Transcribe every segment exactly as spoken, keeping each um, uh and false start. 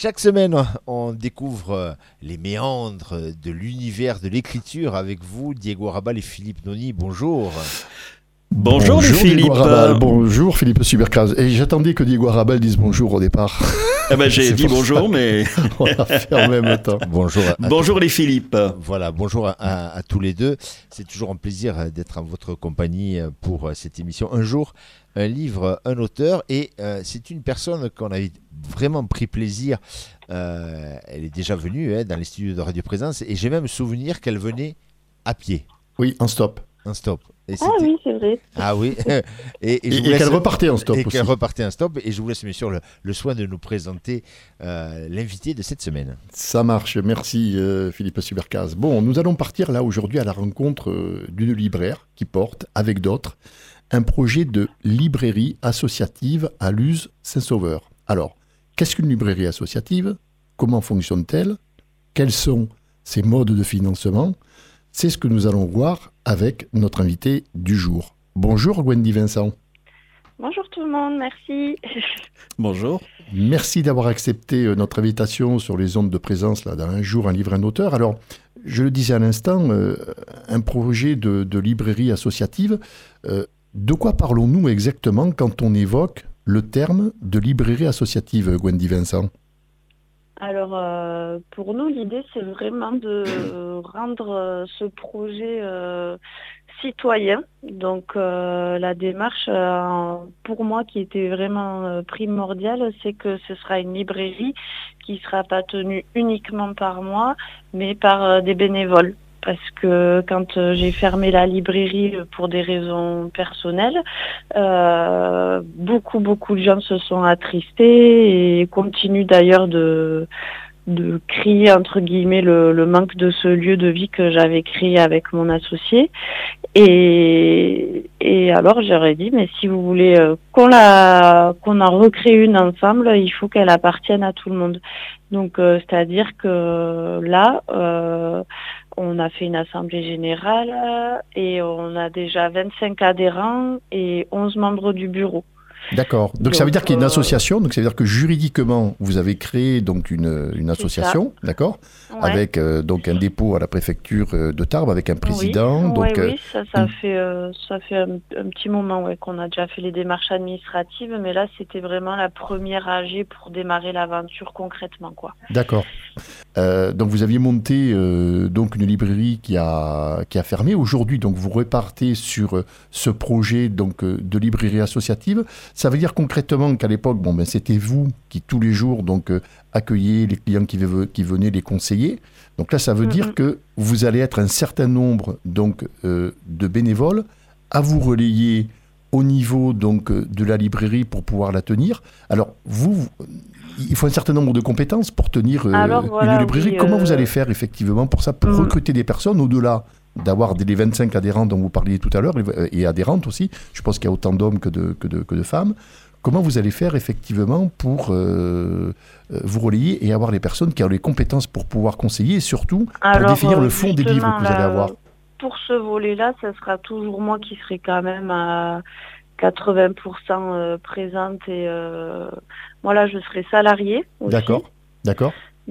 Chaque semaine, on découvre les méandres de l'univers de l'écriture avec vous, Diego Rabal et Philippe Noni. Bonjour. Bonjour, les Bonjour Diego Philippe. Arabal, bonjour Philippe Subercaz. Et j'attendais que Diego Arabal dise bonjour au départ. Eh ben, j'ai C'est dit pour bonjour, ça. mais On l'a fait en même temps. Bonjour. À, à bonjour tous. les Philippe. Voilà, bonjour à, à- à tous les deux. C'est toujours un plaisir d'être en votre compagnie pour cette émission. Un jour, un livre, un auteur, et euh, c'est une personne qu'on a vraiment pris plaisir. Euh, elle est déjà venue hein, dans les studios de Radio Présence, et j'ai même souvenir qu'elle venait à pied, Oui, en stop. un stop. Et Ah c'était- oui, c'est vrai. Ah oui, et, Et, je vous et laisse- qu'elle repartait en stop et aussi. qu'elle repartait en stop. Et je vous laisse bien sûr le, le soin de nous présenter euh, l'invité de cette semaine. Ça marche, merci euh, Philippe Subercaz. Bon, nous allons partir là aujourd'hui à la rencontre euh, d'une libraire qui porte, avec d'autres, un projet de librairie associative à Luz-Saint-Sauveur. Alors, qu'est-ce qu'une librairie associative? Comment fonctionne-t-elle? Quels sont ses modes de financement? C'est ce que nous allons voir avec notre invité du jour. Bonjour Gwendy Vincent. Bonjour tout le monde, merci. Bonjour. Merci d'avoir accepté euh, notre invitation sur les ondes de présence là, dans Un jour, un livre, un auteur. Alors, je le disais à l'instant, euh, un projet de, de librairie associative. Euh, de quoi parlons-nous exactement quand on évoque le terme de librairie associative, Gwendy Vincent? Alors, euh, pour nous, l'idée, c'est vraiment de rendre euh, ce projet euh, citoyen. Donc, euh, la démarche, euh, pour moi, qui était vraiment euh, primordiale, c'est que ce sera une librairie qui ne sera pas tenue uniquement par moi, mais par euh, des bénévoles. Parce que quand euh, j'ai fermé la librairie pour des raisons personnelles, euh, beaucoup, beaucoup de gens se sont attristés et continuent d'ailleurs de, de crier, entre guillemets, le, le manque de ce lieu de vie que j'avais créé avec mon associé. Et, et alors j'aurais dit, mais si vous voulez euh, qu'on la, qu'on en recrée une ensemble, il faut qu'elle appartienne à tout le monde. Donc, euh, c'est-à-dire que là, euh, on a fait une assemblée générale et on a déjà vingt-cinq adhérents et onze membres du bureau. D'accord. Donc, Donc, ça veut dire qu'il y a une euh, association. Donc ça veut dire que juridiquement, vous avez créé donc une, une association, d'accord, Ouais. avec euh, donc un dépôt à la préfecture euh, de Tarbes, avec un président. Oui, donc, ouais, euh, oui, ça, ça une- fait, euh, ça fait un, un petit moment ouais, qu'on a déjà fait les démarches administratives, mais là, c'était vraiment la première A G pour démarrer l'aventure concrètement, quoi. D'accord. Euh, donc vous aviez monté euh, donc une librairie qui a qui a fermé. Aujourd'hui, donc vous repartez sur euh, ce projet donc euh, de librairie associative. Ça veut dire concrètement qu'à l'époque, bon ben c'était vous qui tous les jours donc euh, accueilliez les clients qui, ve- qui venaient les conseiller. Donc là, ça veut dire Mhm. que vous allez être un certain nombre donc euh, de bénévoles à vous relayer au niveau donc euh, de la librairie pour pouvoir la tenir. Alors vous, vous- il faut un certain nombre de compétences pour tenir euh, Alors, voilà, une librairie. oui, Comment euh, vous allez faire effectivement pour ça, pour Mm. recruter des personnes au-delà d'avoir des- les vingt-cinq adhérents dont vous parliez tout à l'heure et, et adhérentes aussi. Je pense qu'il y a autant d'hommes que de, que, de, que de femmes. Comment vous allez faire effectivement pour euh, euh, vous relayer et avoir les personnes qui ont les compétences pour pouvoir conseiller et surtout pour Alors, définir euh, le fond des livres justement, que vous allez là, avoir? pour ce volet-là, ça sera toujours moi qui serai quand même à quatre-vingts pour cent euh, présente et euh, moi là, je serai salariée aussi. D'accord, d'accord.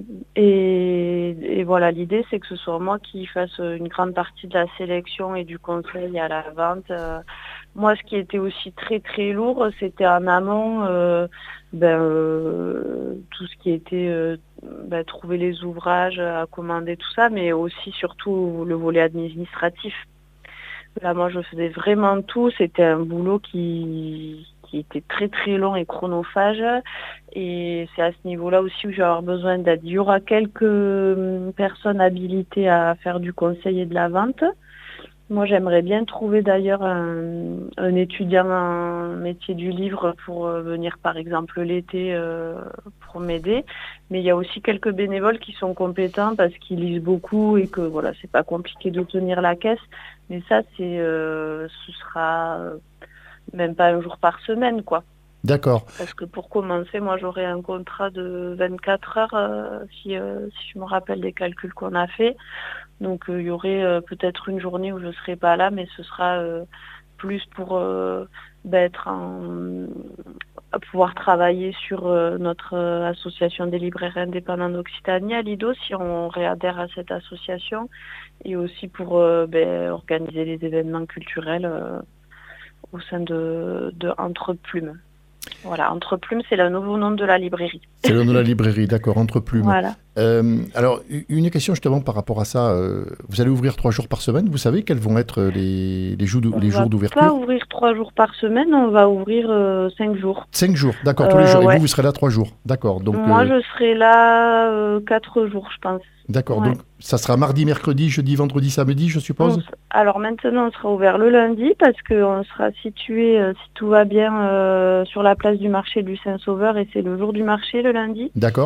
Et, et voilà, l'idée, c'est que ce soit moi qui fasse une grande partie de la sélection et du conseil à la vente. Euh, moi, ce qui était aussi très très lourd, c'était en amont, euh, ben, euh, tout ce qui était euh, ben, trouver les ouvrages, à commander, tout ça, mais aussi surtout le volet administratif. Là, moi, je faisais vraiment tout. C'était un boulot qui, qui était très très long et chronophage. Et c'est à ce niveau-là aussi où je vais avoir besoin d'aide. Il y aura quelques hum, personnes habilitées à faire du conseil et de la vente. Moi, j'aimerais bien trouver d'ailleurs un, un étudiant en métier du livre pour euh, venir, par exemple, l'été euh, pour m'aider. Mais il y a aussi quelques bénévoles qui sont compétents parce qu'ils lisent beaucoup et que voilà, c'est pas compliqué de tenir la caisse. Mais ça, c'est, euh, ce sera euh, même pas un jour par semaine, quoi. D'accord. Parce que pour commencer, moi, j'aurai un contrat de vingt-quatre heures, euh, si, euh, si je me rappelle des calculs qu'on a fait. Donc, euh, il y aurait euh, peut-être une journée où je ne serai pas là, mais ce sera euh, plus pour euh, ben, être en, à pouvoir travailler sur euh, notre euh, association des libraires indépendants d'Occitanie à Lido, si on réadhère à cette association, et aussi pour euh, ben, organiser les événements culturels euh, au sein de, de Entre Plumes. Voilà, Entre Plumes, c'est le nouveau nom de la librairie. C'est le nom de la librairie, d'accord, Entre Plumes. Voilà. Euh, alors, une question justement par rapport à ça. Euh, vous allez ouvrir trois jours par semaine. Vous savez quels vont être les, les, jours, d'ou- les jours d'ouverture? On va pas ouvrir trois jours par semaine, on va ouvrir euh, cinq jours. Cinq jours, d'accord, tous les Euh, jours. Et ouais. vous, vous serez là trois jours, d'accord. Donc, Moi, euh, je serai là euh, quatre jours, je pense. d'accord. ouais. Donc, ça sera mardi, mercredi, jeudi, vendredi, samedi, je On suppose. s- Alors maintenant, on sera ouvert le lundi parce qu'on sera situé, euh, si tout va bien, euh, sur la place du marché du Saint-Sauveur et c'est le jour du marché le lundi. D'accord.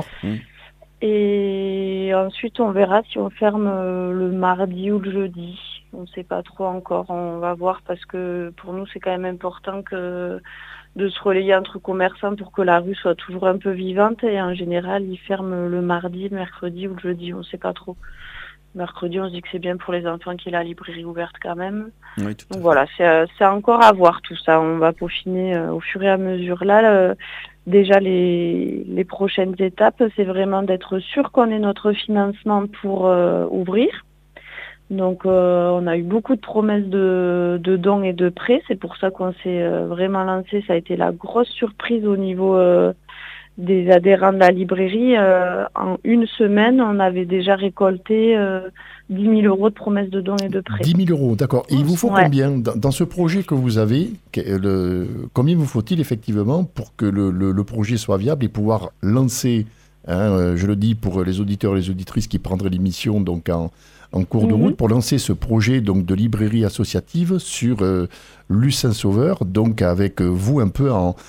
Et ensuite, on verra si on ferme euh, le mardi ou le jeudi. On ne sait pas trop encore. On va voir parce que pour nous, c'est quand même important que de se relayer entre commerçants pour que la rue soit toujours un peu vivante. Et en général, ils ferment le mardi, le mercredi ou le jeudi. On ne sait pas trop. Mercredi, on se dit que c'est bien pour les enfants qu'il y ait la librairie ouverte quand même. Oui, tout à Donc fait. voilà, c'est euh, c'est encore à voir tout ça. On va peaufiner euh, au fur et à mesure. Là, le- déjà, les, les prochaines étapes, c'est vraiment d'être sûr qu'on ait notre financement pour euh, ouvrir. Donc, euh, on a eu beaucoup de promesses de, de dons et de prêts. C'est pour ça qu'on s'est euh, vraiment lancé. Ça a été la grosse surprise au niveau euh, des adhérents de la librairie. Euh, en une semaine, on avait déjà récolté euh, dix mille euros de promesses de dons et de prêts. dix mille euros, d'accord. Et il vous faut Ouais. combien dans, dans ce projet que vous avez que- le, combien vous faut-il effectivement pour que le, le- le projet soit viable et pouvoir lancer, hein, euh, je le dis pour les auditeurs et les auditrices qui prendraient l'émission donc en, en cours de Mhm. route, pour lancer ce projet donc de librairie associative sur euh, l'U Saint-Sauveur, donc avec euh, vous un peu en,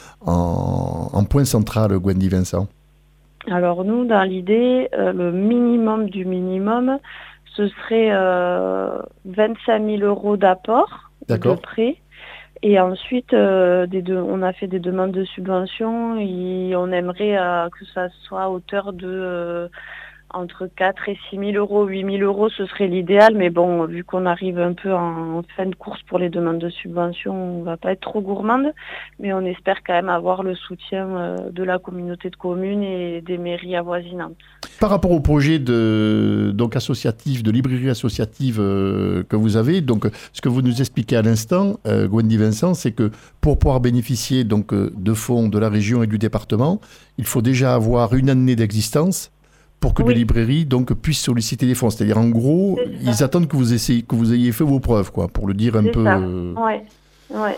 en, en point central, Gwendy Vincent. Alors nous, dans l'idée, euh, le minimum du minimum, ce serait euh, vingt-cinq mille euros d'apport de D'accord. prêt. Et ensuite, euh, des de- on a fait des demandes de subventions et on aimerait euh, que ça soit à hauteur de euh, entre quatre et six mille euros. huit mille euros, ce serait l'idéal. Mais bon, vu qu'on arrive un peu en fin de course pour les demandes de subventions, on va pas être trop gourmande. Mais on espère quand même avoir le soutien euh, de la communauté de communes et des mairies avoisinantes. Par rapport au projet de, donc associatif, de librairie associative euh, que vous avez, donc ce que vous nous expliquez à l'instant, euh, Gwendy Vincent, c'est que pour pouvoir bénéficier donc euh, de fonds de la région et du département, il faut déjà avoir une année d'existence pour que Oui. les librairies donc puissent solliciter des fonds. C'est-à-dire en gros, C'est ça. ils attendent que vous essayez, que vous ayez fait vos preuves, quoi, pour le dire un C'est peu. ça. euh, Ouais, ouais.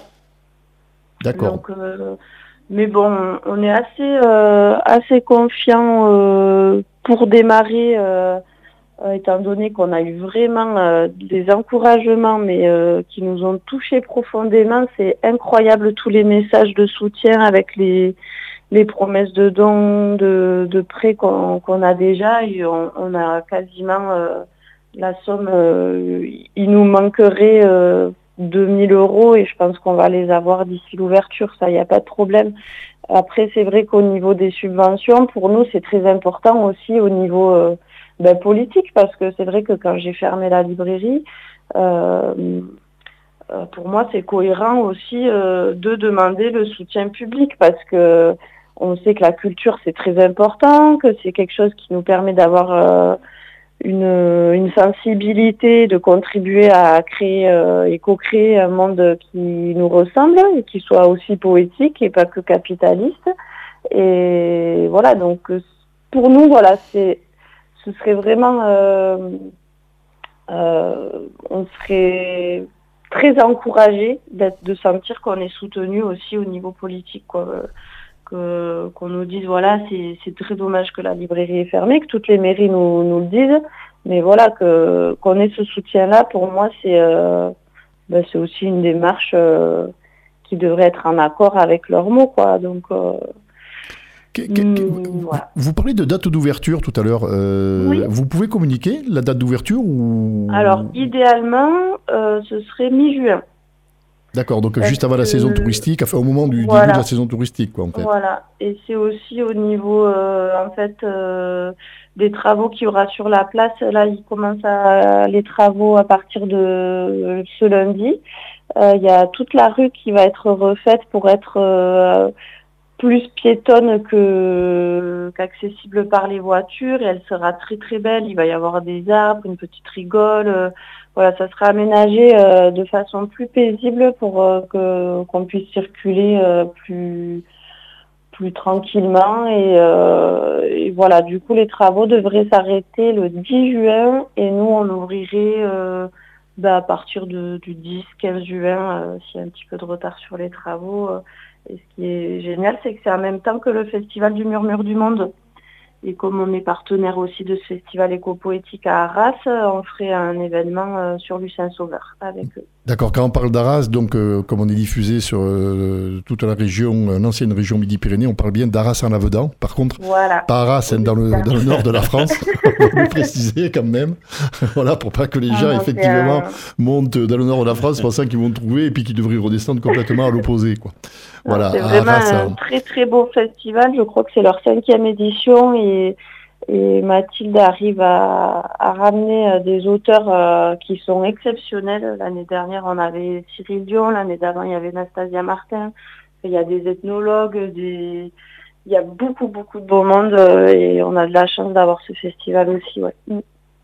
D'accord. Donc, euh, mais bon, on est assez, euh, assez confiant euh, pour démarrer, euh, euh, étant donné qu'on a eu vraiment euh, des encouragements, mais euh, qui nous ont touchés profondément. C'est incroyable tous les messages de soutien avec les, les promesses de dons, de, de prêts qu'on qu'on a déjà. Et on, on a quasiment euh, la somme. Euh, il nous manquerait euh, deux mille euros et je pense qu'on va les avoir d'ici l'ouverture. Ça, il n'y a pas de problème. Après, c'est vrai qu'au niveau des subventions, pour nous, c'est très important aussi au niveau euh, ben, politique, parce que c'est vrai que quand j'ai fermé la librairie, euh, euh, pour moi, c'est cohérent aussi euh, de demander le soutien public, parce que on sait que la culture, c'est très important, que c'est quelque chose qui nous permet d'avoir euh, une, une sensibilité, de contribuer à créer euh, et co-créer un monde qui nous ressemble et qui soit aussi poétique et pas que capitaliste. Et voilà, donc pour nous, voilà, c'est, ce serait vraiment, euh, euh, on serait très encouragé d'être, de sentir qu'on est soutenu aussi au niveau politique, quoi. Que, qu'on nous dise, voilà, c'est, c'est très dommage que la librairie est fermée, que toutes les mairies nous, nous le disent, mais voilà, que, qu'on ait ce soutien-là, pour moi, c'est, euh, ben, c'est aussi une démarche euh, qui devrait être en accord avec leurs mots, quoi. Donc, euh, Que- que- que- mm, vous, voilà. vous parlez de date d'ouverture tout à l'heure. Euh, Oui. Vous pouvez communiquer la date d'ouverture ou... Alors, idéalement, euh, ce serait mi-juin. D'accord, donc Parce juste avant la que- saison touristique, enfin au moment du Voilà. début de la saison touristique, quoi, en fait. Voilà, et c'est aussi au niveau euh, en fait euh, des travaux qu'il y aura sur la place. Là, ils commencent à, les travaux à partir de euh, ce lundi. Euh, Il y a toute la rue qui va être refaite pour être euh, plus piétonne que qu'accessible par les voitures. Et elle sera très très belle. Il va y avoir des arbres, une petite rigole. euh, voilà, ça sera aménagé euh, de façon plus paisible pour euh, que qu'on puisse circuler euh, plus plus tranquillement et, euh, et voilà, du coup les travaux devraient s'arrêter le dix juin et nous on ouvrirait euh, bah, à partir de, du dix quinze juin euh, s'il y a un petit peu de retard sur les travaux. euh. Et ce qui est génial, c'est que c'est en même temps que le Festival du Murmure du Monde. Et comme on est partenaire aussi de ce festival éco-poétique à Arras, euh, on ferait un événement euh, sur Lucien Sauveur avec eux. D'accord, quand on parle d'Arras, donc euh, comme on est diffusé sur euh, toute la région, euh, l'ancienne région Midi-Pyrénées, on parle bien d'Arras en Avedan. Par contre, Voilà. pas Arras, hein, dans, le, dans le nord de la France, on va le préciser quand même. Voilà, pour pas que les Ah gens, non, c'est effectivement, un- montent dans le nord de la France pensant qu'ils vont trouver et puis qu'ils devraient redescendre complètement à l'opposé, quoi. Voilà, C'est à vraiment Arras, un hein. très très beau festival. Je crois que c'est leur cinquième édition et, et Mathilde arrive à, à ramener euh, des auteurs euh, qui sont exceptionnels. L'année dernière, on avait Cyril Dion. L'année d'avant, il y avait Nastasia Martin. Il y a des ethnologues, des... il y a beaucoup beaucoup de beau monde euh, et on a de la chance d'avoir ce festival aussi. Ouais. Mm.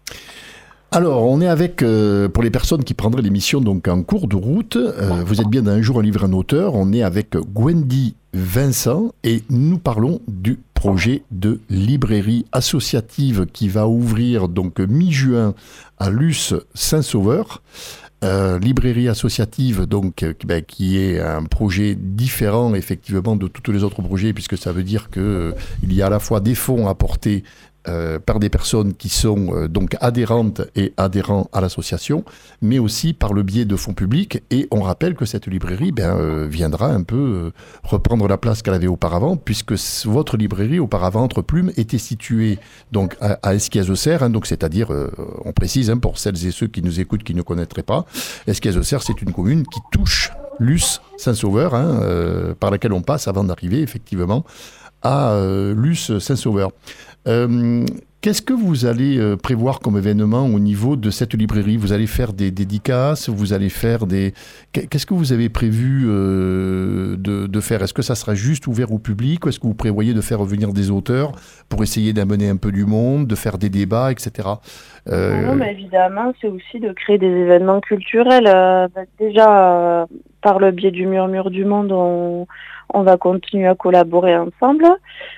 Alors, on est avec, euh, pour les personnes qui prendraient l'émission donc en cours de route, euh, vous êtes bien dans Un jour un livre un auteur, on est avec Gwendy Vincent et nous parlons du projet de librairie associative qui va ouvrir donc mi-juin à Luce Saint-Sauveur. Euh, librairie associative donc euh, ben, qui est un projet différent effectivement de tous les autres projets puisque ça veut dire que euh, il y a à la fois des fonds apportés euh, par des personnes qui sont euh, donc adhérentes et adhérents à l'association, mais aussi par le biais de fonds publics. Et on rappelle que cette librairie ben, euh, viendra un peu euh, reprendre la place qu'elle avait auparavant, puisque c- votre librairie auparavant entre Plumes était située donc à, à Esquies-Auxerre, hein, donc c'est-à-dire, euh, on précise hein, pour celles et ceux qui nous écoutent qui ne connaîtraient pas, Esquies-Auxerre c'est une commune qui touche Luce Saint-Sauveur, hein, euh, par laquelle on passe avant d'arriver effectivement à euh, Luce Saint-Sauveur. Euh, Qu'est-ce que vous allez euh, prévoir comme événement au niveau de cette librairie? Vous allez faire des dédicaces? Vous allez faire des... Qu'est-ce que vous avez prévu euh, de, de faire? Est-ce que ça sera juste ouvert au public? Ou est-ce que vous prévoyez de faire revenir des auteurs pour essayer d'amener un peu du monde, de faire des débats, et cetera. Euh, Non, mais évidemment, c'est aussi de créer des événements culturels. Euh, bah, déjà, euh, par le biais du Murmure du Monde, on, on va continuer à collaborer ensemble.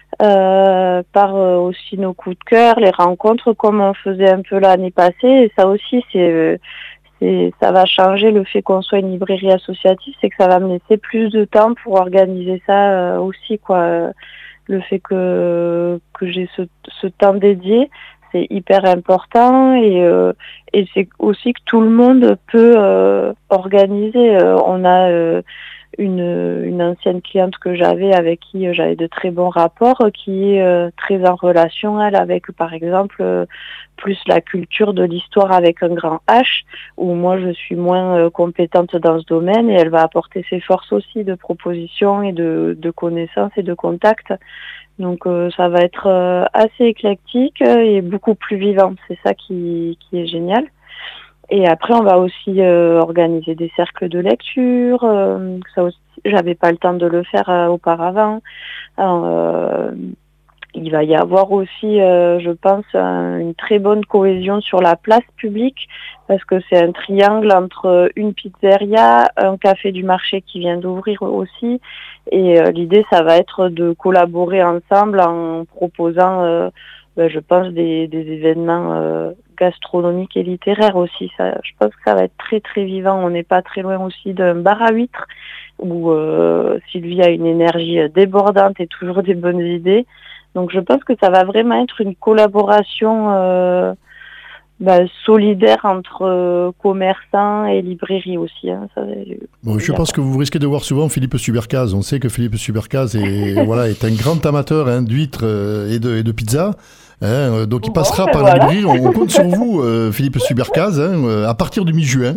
Euh, par euh, aussi nos coups de cœur, les rencontres comme on faisait un peu l'année passée. Et ça aussi, c'est, euh, c'est, ça va changer le fait qu'on soit une librairie associative, c'est que ça va me laisser plus de temps pour organiser ça euh, aussi, quoi. Euh, Le fait que que j'ai ce, ce temps dédié, c'est hyper important et euh, et c'est aussi que tout le monde peut euh, organiser. Euh, on a euh, une une ancienne cliente que j'avais avec qui euh, j'avais de très bons rapports, euh, qui est euh, très en relation elle avec par exemple euh, plus la culture de l'histoire avec un grand H, où moi je suis moins euh, compétente dans ce domaine et elle va apporter ses forces aussi de propositions et de de connaissances et de contacts. Donc euh, ça va être euh, assez éclectique euh, et beaucoup plus vivant. C'est ça qui, qui est génial. Et après, on va aussi euh, organiser des cercles de lecture. Euh, ça aussi, j'avais pas le temps de le faire euh, auparavant. Alors, euh, il va y avoir aussi, euh, je pense, un- une très bonne cohésion sur la place publique parce que c'est un triangle entre une pizzeria, un café du marché qui vient d'ouvrir aussi. Et euh, l'idée, ça va être de collaborer ensemble en proposant, euh, ben, je pense, des, des événements euh, gastronomiques et littéraires aussi. Ça, je pense que ça va être très très vivant. On n'est pas très loin aussi d'un bar à huîtres où euh, Sylvie a une énergie débordante et toujours des bonnes idées. Donc je pense que ça va vraiment être une collaboration euh, bah, solidaire entre euh, commerçants et librairies aussi. Hein. Ça, Bon, je pense que vous risquez de voir souvent Philippe Subercaz. On sait que Philippe Subercaz est, voilà, est un grand amateur hein, d'huîtres euh, et, de, et de pizza. Hein, donc il Bon, passera ben par voilà. la librairie. On, on compte sur vous, euh, Philippe Subercaz, hein, euh, à partir du mi-juin.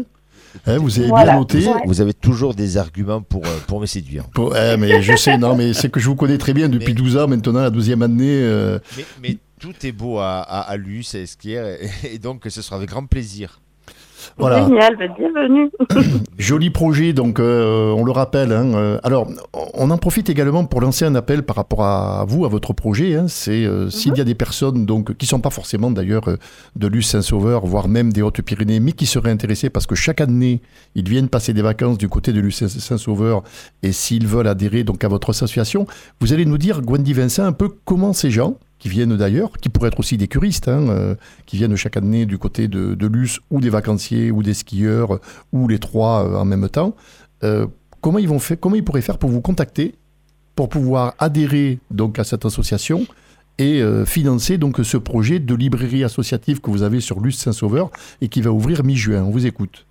Hein, vous avez Voilà. bien noté. Ouais. Vous avez toujours des arguments pour, euh, pour me séduire. Pour- eh, mais je sais, non, mais c'est que je vous connais très bien depuis Mais- douze ans maintenant, la douzième année. euh, Mais, mais tout est beau à, à, à Luce, à Esquire, et, et donc ce sera avec grand plaisir. Voilà. Génial, bah, bienvenue. Joli projet, donc euh, on le rappelle. Hein, euh, alors, on en profite également pour lancer un appel par rapport à vous, à votre projet. Hein, c'est euh, s'il y a des personnes donc qui sont pas forcément d'ailleurs euh, de Luce Saint-Sauveur, voire même des Hautes-Pyrénées, mais qui seraient intéressés parce que chaque année ils viennent passer des vacances du côté de Luce Saint-Sauveur, et s'ils veulent adhérer donc à votre association, vous allez nous dire, Gwendy Vincent, un peu comment ces gens qui viennent d'ailleurs, qui pourraient être aussi des curistes, hein, euh, qui viennent chaque année du côté de, de Luce, ou des vacanciers, ou des skieurs, ou les trois euh, en même temps. Euh, comment ils vont faire, comment ils pourraient faire pour vous contacter, pour pouvoir adhérer donc à cette association et euh, financer donc ce projet de librairie associative que vous avez sur Luce Saint-Sauveur et qui va ouvrir mi-juin. On vous écoute.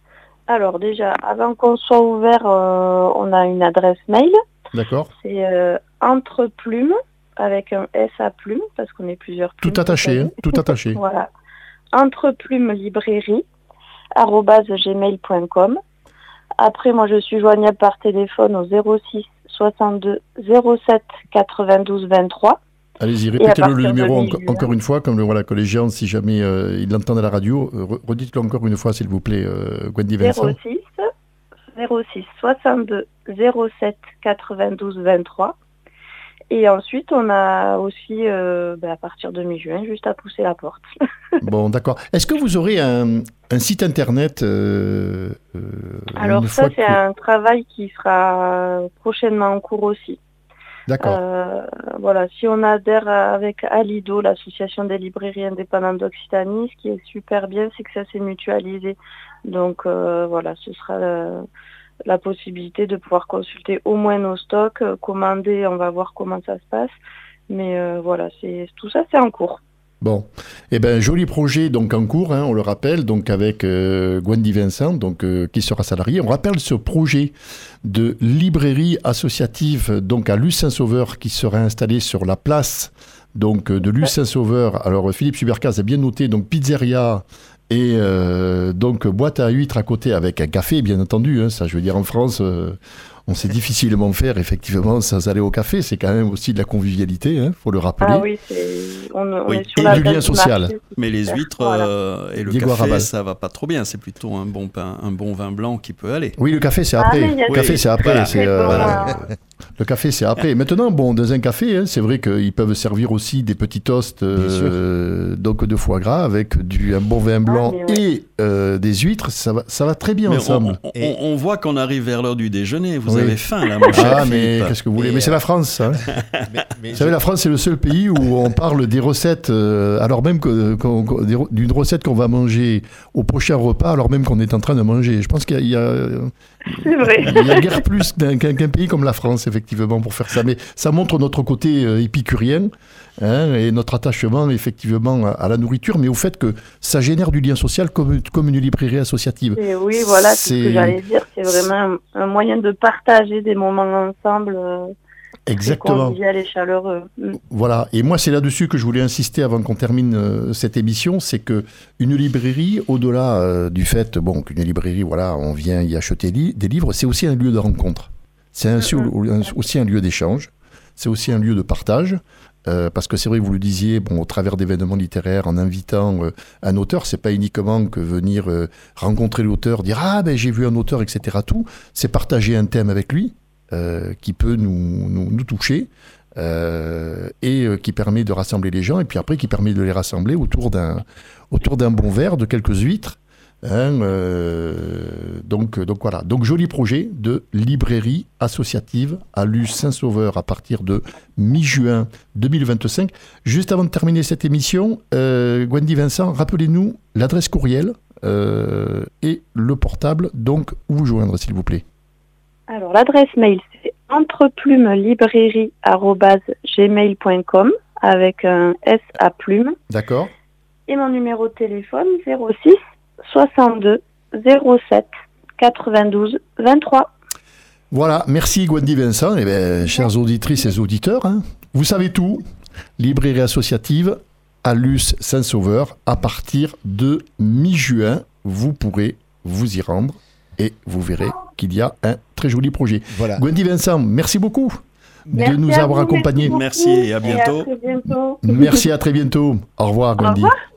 Alors déjà, avant qu'on soit ouvert, euh, on a une adresse mail. D'accord. C'est euh, entre plumes, avec un S à plume, parce qu'on est plusieurs plumes. Tout attaché, vous hein, savez. tout attaché. Voilà. Entre plumes librairie, arobase gmail point com. Après, moi, je suis joignable par téléphone au zéro six soixante-deux zéro sept quatre-vingt-douze vingt-trois. Allez-y, à répétez-le le partir de numéro en- mi-juin. encore une fois, comme le, voilà, que les gens, si jamais euh, ils l'entendent à la radio, euh, re- redites-le encore une fois, s'il vous plaît, euh, Gwendy Vincent. zéro six zéro six soixante-deux zéro sept quatre-vingt-douze vingt-trois. Et ensuite, on a aussi, euh, bah, à partir de mi-juin, juste à pousser la porte. Bon, d'accord. Est-ce que vous aurez un, un site internet euh, euh, Alors une ça, fois c'est que- un travail qui sera prochainement en cours aussi. D'accord. Euh, voilà, si on adhère avec Alido, l'association des librairies indépendantes d'Occitanie, ce qui est super bien, c'est que ça s'est mutualisé. Donc euh, voilà, ce sera euh, la possibilité de pouvoir consulter au moins nos stocks, euh, commander, on va voir comment ça se passe. Mais euh, voilà, c'est tout ça, c'est en cours. Bon, eh ben joli projet donc en cours, hein, on le rappelle, donc avec euh, Gwendy Vincent, donc euh, qui sera salarié. On rappelle ce projet de librairie associative donc à Luce Saint-Sauveur qui sera installé sur la place donc de Luce Saint-Sauveur. Alors Philippe Subercaz a bien noté donc pizzeria et euh, donc boîte à huîtres à côté avec un café, bien entendu. Hein, ça, je veux dire, en France, euh, on sait difficilement faire effectivement sans aller au café. C'est quand même aussi de la convivialité, il hein, faut le rappeler. Ah oui, c'est on, on Oui, est sur et la du place lien du social. marché. Mais les Super. huîtres Voilà. euh, et le Diego café, Arrabal. ça va pas trop bien. C'est plutôt un bon, pain, un bon vin blanc qui peut aller. Oui, le café, c'est Ah, après. mais il y a le des- café, c'est après. Voilà. c'est, Très euh, bon, voilà. euh, Le café, c'est après. Maintenant, bon, dans un café, hein, c'est vrai qu'ils peuvent servir aussi des petits toasts euh, donc de foie gras avec du, un bon vin blanc mais ouais. et euh, des huîtres. Ça va, ça va très bien Mais ensemble. on, on- Et- on voit qu'on arrive vers l'heure du déjeuner. Vous Oui. avez faim là, mon cher Ah, mais Philippe. qu'est-ce que vous voulez Et, Mais c'est euh, la France, hein. Mais, mais Vous savez, je- la France, c'est le seul pays où on parle des recettes, euh, alors même que, qu'on- qu'on- des re- d'une recette qu'on va manger au prochain repas, alors même qu'on est en train de manger. Je pense qu'il y a, il y a, C'est vrai. il y a guère plus d'un- qu'un, qu'un pays comme la France, effectivement, pour faire ça. Mais ça montre notre côté euh, épicurien hein, et notre attachement, effectivement, à, à la nourriture, mais au fait que ça génère du lien social comme, comme une librairie associative. Et oui, voilà, c'est ce C'est- que j'allais dire. C'est vraiment un, un moyen de partager des moments ensemble. Euh, Exactement. convivial et chaleureux. Mm. Voilà, et moi c'est là-dessus que je voulais insister avant qu'on termine euh, cette émission, c'est que une librairie, au-delà euh, du fait, bon, qu'une librairie, voilà, on vient y acheter li- des livres, c'est aussi un lieu de rencontre. C'est un- un- aussi un lieu d'échange, c'est aussi un lieu de partage. euh, parce que c'est vrai que vous le disiez, bon, au travers d'événements littéraires, en invitant euh, un auteur, c'est pas uniquement que venir euh, rencontrer l'auteur, dire ah ben j'ai vu un auteur, et cetera. Tout, c'est partager un thème avec lui. Euh, qui peut nous, nous, nous toucher euh, et euh, qui permet de rassembler les gens et puis après qui permet de les rassembler autour d'un, autour d'un bon verre, de quelques huîtres. Hein, euh, donc, donc voilà, donc joli projet de librairie associative à Luce Saint-Sauveur à partir de mi-juin deux mille vingt-cinq. Juste avant de terminer cette émission, euh, Gwendy Vincent, rappelez-nous l'adresse courriel euh, et le portable, donc où vous joindre s'il vous plaît. Alors, l'adresse mail, c'est entreplumelibrairie arobase gmail point com avec un S à plume. D'accord. Et mon numéro de téléphone, zéro six soixante-deux zéro sept quatre-vingt-douze vingt-trois. Voilà, merci Gwendy Vincent. Eh bien, chères auditrices et auditeurs, hein, vous savez tout. Librairie associative à Luce Saint-Sauveur, à partir de mi-juin, vous pourrez vous y rendre et vous verrez qu'il y a un très joli projet. Voilà. Gwendy Vincent, merci beaucoup Merci de nous à avoir vous, accompagnés. beaucoup Merci et à bientôt. Et à très bientôt. Merci, à très bientôt. Au revoir, Au Gwendy. revoir.